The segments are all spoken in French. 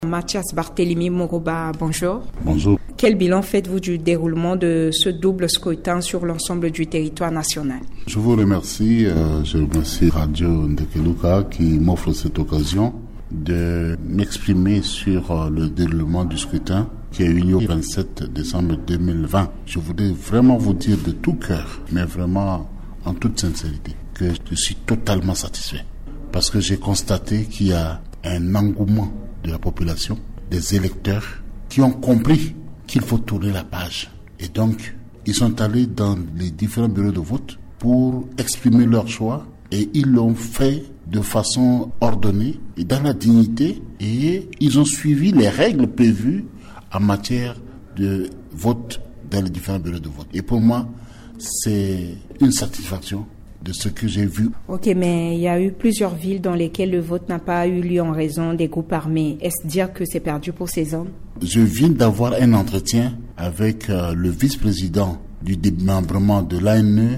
Mathias Barthélémy Moroba, bonjour. Bonjour. Quel bilan faites-vous du déroulement de ce double scrutin sur l'ensemble du territoire national? Je vous remercie. Je remercie Radio Ndekeluka qui m'offre cette occasion de m'exprimer sur le déroulement du scrutin qui a eu lieu le 27 décembre 2020. Je voudrais vraiment vous dire de tout cœur, mais vraiment en toute sincérité, que je suis totalement satisfait. Parce que j'ai constaté qu'il y a un engouement de la population, des électeurs qui ont compris qu'il faut tourner la page. Et donc, ils sont allés dans les différents bureaux de vote pour exprimer leur choix et ils l'ont fait de façon ordonnée et dans la dignité et ils ont suivi les règles prévues en matière de vote dans les différents bureaux de vote. Et pour moi, c'est une satisfaction de ce que j'ai vu. Ok, mais il y a eu plusieurs villes dans lesquelles le vote n'a pas eu lieu en raison des groupes armés. Est-ce dire que c'est perdu pour ces hommes? Je viens d'avoir un entretien avec le vice-président du démembrement de l'ANE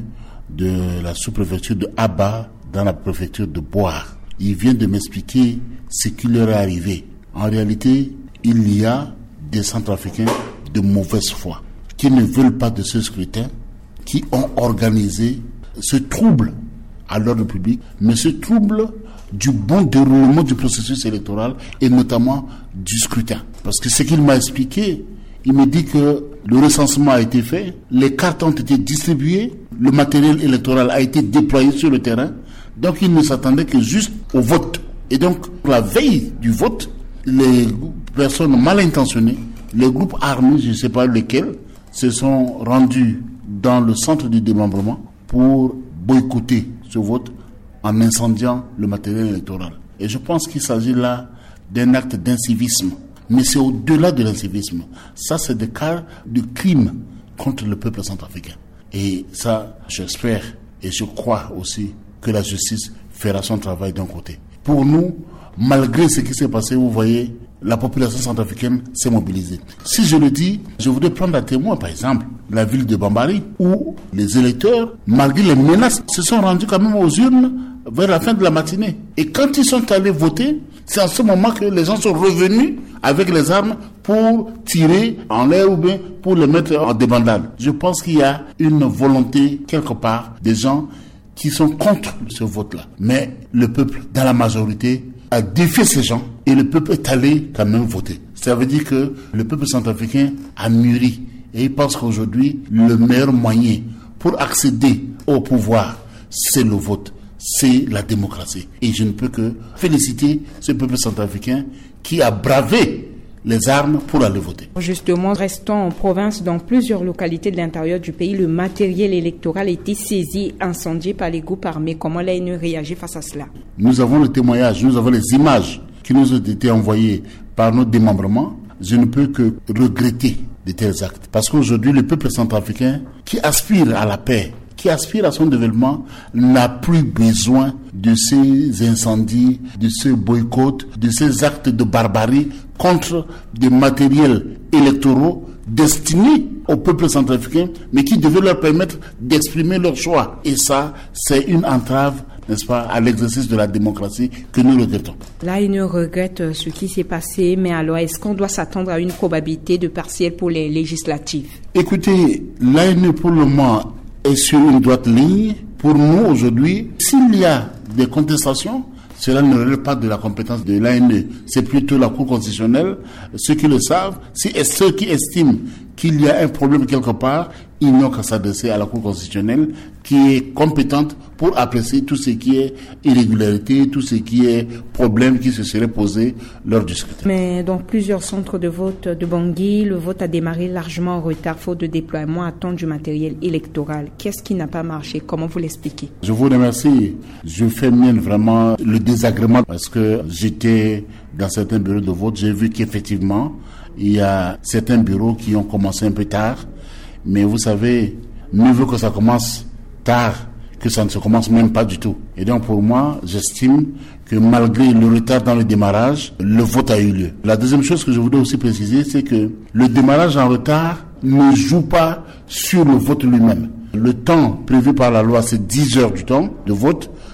de la sous-préfecture de Aba dans la préfecture de Boar. Il vient de m'expliquer ce qui leur est arrivé. En réalité, il y a des Centrafricains de mauvaise foi qui ne veulent pas de ce scrutin, qui ont organisé ce trouble à l'ordre public, mais ce trouble du bon déroulement du processus électoral et notamment du scrutin. Parce que ce qu'il m'a expliqué, il me dit que le recensement a été fait, les cartes ont été distribuées, le matériel électoral a été déployé sur le terrain, donc il ne s'attendait que juste au vote. Et donc, la veille du vote, les personnes mal intentionnées, les groupes armés, je ne sais pas lesquels, se sont rendus dans le centre du démembrement pour boycotter ce vote en incendiant le matériel électoral. Et je pense qu'il s'agit là d'un acte d'incivisme. Mais c'est au-delà de l'incivisme. Ça, c'est des cas de crime contre le peuple centrafricain. Et ça, j'espère et je crois aussi que la justice fera son travail d'un côté. Pour nous, malgré ce qui s'est passé, vous voyez, la population centrafricaine s'est mobilisée. Si je le dis, je voudrais prendre à témoin, par exemple, la ville de Bambari, où les électeurs, malgré les menaces, se sont rendus quand même aux urnes vers la fin de la matinée. Et quand ils sont allés voter, c'est en ce moment que les gens sont revenus avec les armes pour tirer en l'air ou bien pour les mettre en débandade. Je pense qu'il y a une volonté, quelque part, des gens qui sont contre ce vote-là. Mais le peuple, dans la majorité, a défié ces gens et le peuple est allé quand même voter. Ça veut dire que le peuple centrafricain a mûri et il pense qu'aujourd'hui, le meilleur moyen pour accéder au pouvoir, c'est le vote, c'est la démocratie. Et je ne peux que féliciter ce peuple centrafricain qui a bravé les armes pour aller voter. Justement, restant en province, dans plusieurs localités de l'intérieur du pays, le matériel électoral a été saisi, incendié par les groupes armés. Comment l'ANE réagit face à cela? Nous avons le témoignage, nous avons les images qui nous ont été envoyées par notre démembrement. Je ne peux que regretter de tels actes. Parce qu'aujourd'hui, le peuple centrafricain qui aspire à la paix, qui aspire à son développement, n'a plus besoin de ces incendies, de ce boycott, de ces actes de barbarie contre des matériels électoraux destinés au peuple centrafricain, mais qui devaient leur permettre d'exprimer leur choix. Et ça, c'est une entrave, n'est-ce pas, à l'exercice de la démocratie que nous regrettons. Là, il ne regrette ce qui s'est passé, mais alors est-ce qu'on doit s'attendre à une probabilité de partiel pour les législatives? Écoutez, l'ANE pour le moment est sur une droite ligne. Pour nous, aujourd'hui, s'il y a des contestations, cela ne relève pas de la compétence de l'ANE. C'est plutôt la Cour constitutionnelle. Ceux qui le savent, ceux qui estiment qu'il y a un problème quelque part, ils n'ont qu'à s'adresser à la Cour constitutionnelle qui est compétente pour apprécier tout ce qui est irrégularité, tout ce qui est problème qui se serait posé lors du scrutin. Mais dans plusieurs centres de vote de Bangui, le vote a démarré largement en retard, faute de déploiement à temps du matériel électoral. Qu'est-ce qui n'a pas marché? Comment vous l'expliquez? Je vous remercie. Je fais mien vraiment le désagrément parce que j'étais dans certains bureaux de vote. J'ai vu qu'effectivement, il y a certains bureaux qui ont commencé un peu tard. Mais vous savez, mieux vaut que ça commence tard que ça ne se commence même pas du tout. Et donc pour moi, j'estime que malgré le retard dans le démarrage, le vote a eu lieu. La deuxième chose que je voudrais aussi préciser, c'est que le démarrage en retard ne joue pas sur le vote lui-même. Le temps prévu par la loi, c'est 10 heures du temps de vote.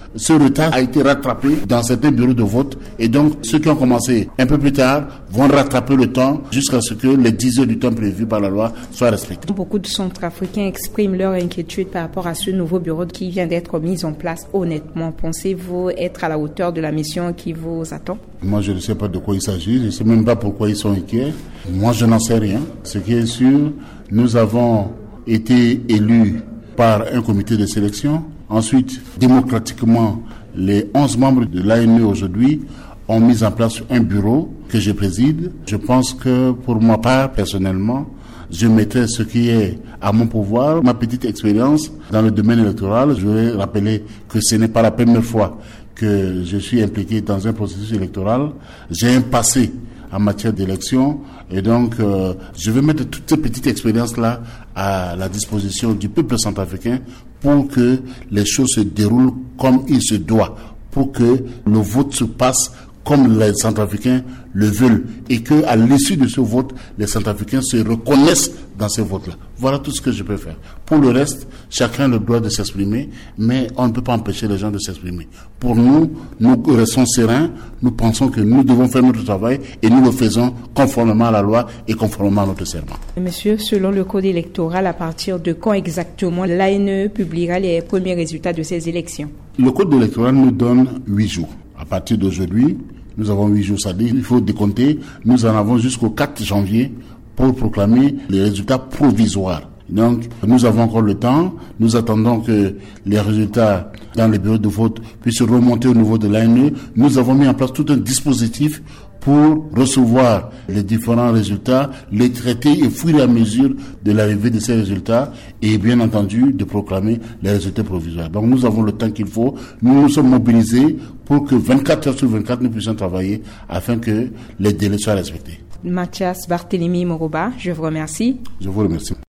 ce retard a été rattrapé dans certains bureaux de vote et donc ceux qui ont commencé un peu plus tard vont rattraper le temps jusqu'à ce que les 10 heures du temps prévu par la loi soient respectées. Beaucoup de Centrafricains expriment leur inquiétude par rapport à ce nouveau bureau qui vient d'être mis en place. Honnêtement, pensez-vous être à la hauteur de la mission qui vous attend? Moi, je ne sais pas de quoi il s'agit, je ne sais même pas pourquoi ils sont inquiets. Moi, je n'en sais rien. Ce qui est sûr, nous avons été élus par un comité de sélection. Ensuite, démocratiquement, les 11 membres de l'ANE aujourd'hui ont mis en place un bureau que je préside. Je pense que pour ma part, personnellement, je mettrai ce qui est à mon pouvoir. Ma petite expérience dans le domaine électoral, je vais rappeler que ce n'est pas la première fois que je suis impliqué dans un processus électoral. J'ai un passé en matière d'élection et donc je vais mettre toutes ces petites expériences-là à la disposition du peuple centrafricain pour que les choses se déroulent comme il se doit, pour que le vote se passe comme les Centrafricains le veulent et que à l'issue de ce vote, les Centrafricains se reconnaissent dans ce vote-là. Voilà tout ce que je peux faire. Pour le reste, chacun a le droit de s'exprimer, mais on ne peut pas empêcher les gens de s'exprimer. Pour nous, nous restons sereins, nous pensons que nous devons faire notre travail et nous le faisons conformément à la loi et conformément à notre serment. Monsieur, selon le code électoral, à partir de quand exactement l'ANE publiera les premiers résultats de ces élections? Le code électoral nous donne 8 jours. À partir d'aujourd'hui, nous avons 8 jours, c'est-à-dire il faut décompter. Nous en avons jusqu'au 4 janvier pour proclamer les résultats provisoires. Donc, nous avons encore le temps. Nous attendons que les résultats dans les bureaux de vote puissent remonter au niveau de l'ANE. Nous avons mis en place tout un dispositif pour recevoir les différents résultats, les traiter et fouiller la mesure de l'arrivée de ces résultats et bien entendu de proclamer les résultats provisoires. Donc nous avons le temps qu'il faut. Nous nous sommes mobilisés pour que 24 heures sur 24 nous puissions travailler afin que les délais soient respectés. Mathias Barthélémy Moroba, je vous remercie. Je vous remercie.